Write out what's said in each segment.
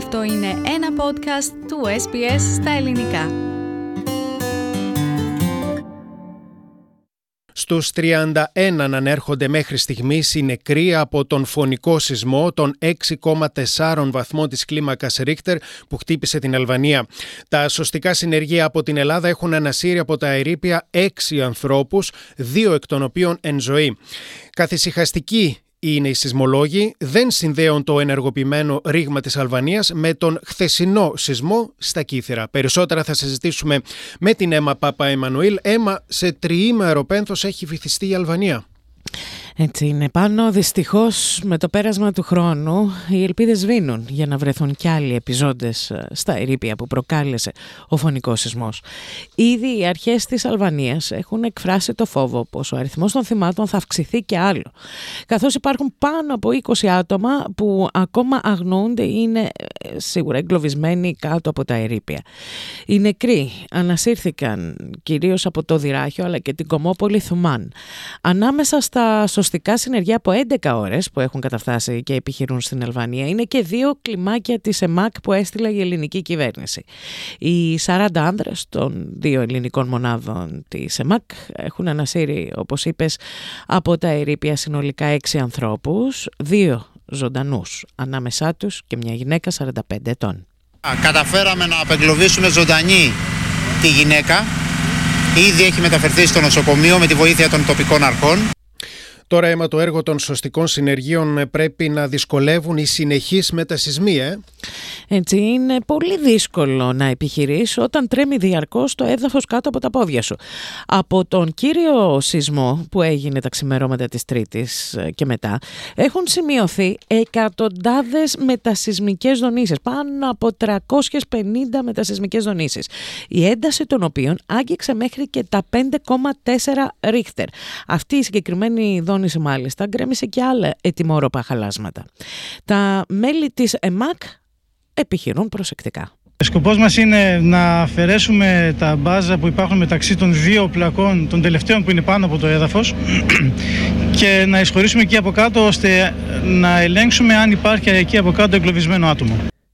Αυτό είναι ένα podcast του SBS στα ελληνικά. Στους 31 ανέρχονται μέχρι στιγμής οι νεκροί από τον φωνικό σεισμό των 6,4 βαθμών της κλίμακας Ρίχτερ που χτύπησε την Αλβανία. Τα σωστικά συνεργεία από την Ελλάδα έχουν ανασύρει από τα ερείπια 6 ανθρώπους, 2 εκ των οποίων εν ζωή. Καθησυχαστική είναι οι σεισμολόγοι, δεν συνδέουν το ενεργοποιημένο ρήγμα της Αλβανίας με τον χθεσινό σεισμό στα Κύθυρα. Περισσότερα θα συζητήσουμε με την Έμα Παπαεμμανουήλ. Έμα, σε τριήμερο πένθος έχει βυθιστεί η Αλβανία. Έτσι είναι. Πάνω δυστυχώς με το πέρασμα του χρόνου οι ελπίδες σβήνουν για να βρεθούν κι άλλοι επιζώντες στα ερείπια που προκάλεσε ο φωνικός σεισμός. Ήδη οι αρχές της Αλβανίας έχουν εκφράσει το φόβο πως ο αριθμός των θυμάτων θα αυξηθεί κι άλλο, καθώς υπάρχουν πάνω από 20 άτομα που ακόμα αγνοούνται ή είναι σίγουρα εγκλωβισμένοι κάτω από τα ερείπια. Οι νεκροί ανασύρθηκαν κυρίως από το Δυράχιο αλλά και την Κομόπολη Θουμάν. Ανάμεσα στα σωστικά συνεργεία από 11 ώρες που έχουν καταφτάσει και επιχειρούν στην Αλβανία είναι και 2 κλιμάκια της ΕΜΑΚ που έστειλε η ελληνική κυβέρνηση. Οι 40 άνδρες των 2 ελληνικών μονάδων της ΕΜΑΚ έχουν ανασύρει, όπως είπες, από τα ερείπια συνολικά 6 ανθρώπους, 2 ζωντανούς, ανάμεσά τους και μια γυναίκα 45 ετών. Καταφέραμε να απεγκλωβίσουμε ζωντανή τη γυναίκα. Ήδη έχει μεταφερθεί στο νοσοκομείο με τη βοήθεια των τοπικών αρχών. Τώρα, Έμα, το έργο των σωστικών συνεργείων πρέπει να δυσκολεύουν οι συνεχείς μετασεισμοί, Έτσι, είναι πολύ δύσκολο να επιχειρείς όταν τρέμει διαρκώς το έδαφος κάτω από τα πόδια σου. Από τον κύριο σεισμό που έγινε τα ξημερώματα της Τρίτης και μετά έχουν σημειωθεί εκατοντάδες μετασεισμικές δονήσεις, πάνω από 350 μετασεισμικές δονήσεις, η ένταση των οποίων άγγιξε μέχρι και τα 5,4 Ρίχτερ. Αυτή η συγκεκριμένη δόνηση μάλιστα γκρέμισε και άλλα ετοιμόρροπα χαλάσματα. Τα μέλη της ΕΜΑΚ επιχειρούν προσεκτικά. Ο σκοπός μας είναι να αφαιρέσουμε τα μπάζα που υπάρχουν μεταξύ των 2 πλακών, των τελευταίων που είναι πάνω από το έδαφος, και να εισχωρήσουμε εκεί από κάτω ώστε να ελέγξουμε αν υπάρχει εκεί από κάτω εγκλωβισμένο άτομο.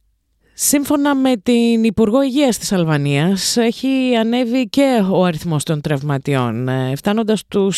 Σύμφωνα με την Υπουργό Υγείας της Αλβανίας, έχει ανέβει και ο αριθμός των τραυματιών, φτάνοντας στους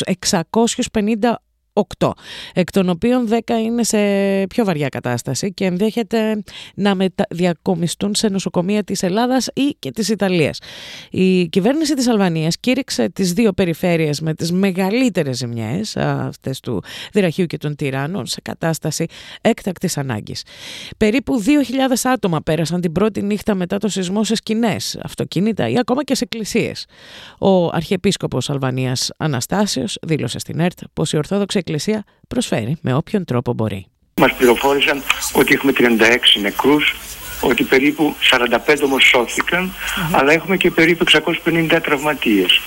658, εκ των οποίων 10 είναι σε πιο βαριά κατάσταση και ενδέχεται να διακομιστούν σε νοσοκομεία της Ελλάδας ή και της Ιταλίας. Η κυβέρνηση της Αλβανίας κήρυξε τις 2 περιφέρειες με τις μεγαλύτερες ζημιές, αυτές του Δυραχείου και των Τυράννων, σε κατάσταση έκτακτης ανάγκης. Περίπου 2.000 άτομα πέρασαν την πρώτη νύχτα μετά το σεισμό σε σκηνές, αυτοκίνητα ή ακόμα και σε εκκλησίες. Ο Αρχιεπίσκοπος Αλβανίας Αναστάσιος δήλωσε στην ΕΡΤ πως η Ορθόδοξη Εκκλησία προσφέρει με όποιον τρόπο μπορεί. Μας πληροφόρησαν ότι έχουμε 36 νεκρούς, ότι περίπου 45 όμως σώθηκαν, αλλά έχουμε και περίπου 650 τραυματίες.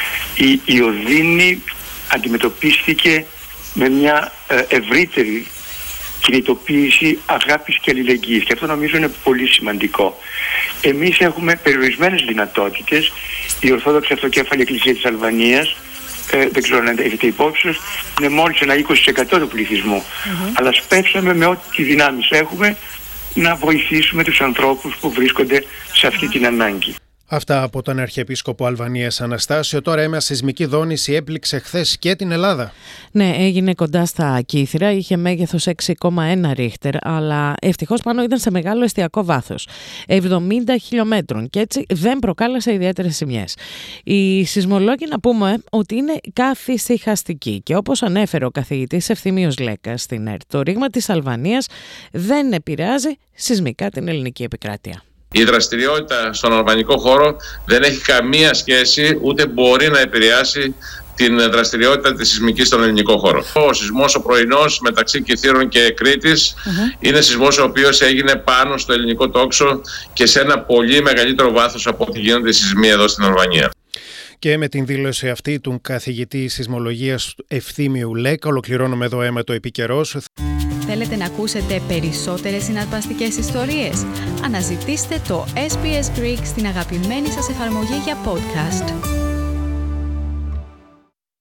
Η οδύνη αντιμετωπίστηκε με μια ευρύτερη κινητοποίηση αγάπης και αλληλεγγύης, και αυτό νομίζω είναι πολύ σημαντικό. Εμείς έχουμε περιορισμένες δυνατότητες. Η Ορθόδοξη Αυτοκέφαλη Εκκλησία της Αλβανίας, δεν ξέρω αν έχετε υπόψη σας, είναι μόλις ένα 20% του πληθυσμού. Αλλά σπεύσαμε με ό,τι δυνάμεις έχουμε να βοηθήσουμε τους ανθρώπους που βρίσκονται σε αυτή την ανάγκη. Αυτά από τον Αρχιεπίσκοπο Αλβανίας Αναστάσιο. Τώρα μια σεισμική δόνηση έπληξε χθες και την Ελλάδα. Ναι, έγινε κοντά στα Κύθυρα, είχε μέγεθος 6,1 Ρίχτερ, αλλά ευτυχώς πάνω ήταν σε μεγάλο εστιακό βάθος, 70 χιλιόμετρων, και έτσι δεν προκάλεσε ιδιαίτερες ζημιές. Οι σεισμολόγοι, να πούμε, ότι είναι καθησυχαστικοί, και όπως ανέφερε ο καθηγητής Ευθύμιος Λέκας στην ΕΡΤ, το ρήγμα της Αλβανίας δεν επηρεάζει σεισμικά την ελληνική επικράτεια. Η δραστηριότητα στον αλβανικό χώρο δεν έχει καμία σχέση, ούτε μπορεί να επηρεάσει την δραστηριότητα της σεισμικής στον ελληνικό χώρο. Ο σεισμός ο πρωινός μεταξύ Κιθήρων και Κρήτης είναι σεισμός ο οποίος έγινε πάνω στο ελληνικό τόξο και σε ένα πολύ μεγαλύτερο βάθος από ό,τι γίνονται οι σεισμοί εδώ στην Αλβανία. Και με την δήλωση αυτή του καθηγητή σεισμολογίας Ευθύμιου Λέκα, ολοκληρώνουμε εδώ, Έμα, το επικαιρός. Θέλετε να ακούσετε περισσότερες συναρπαστικές ιστορίες? Αναζητήστε το SBS Greek στην αγαπημένη σας εφαρμογή για podcast.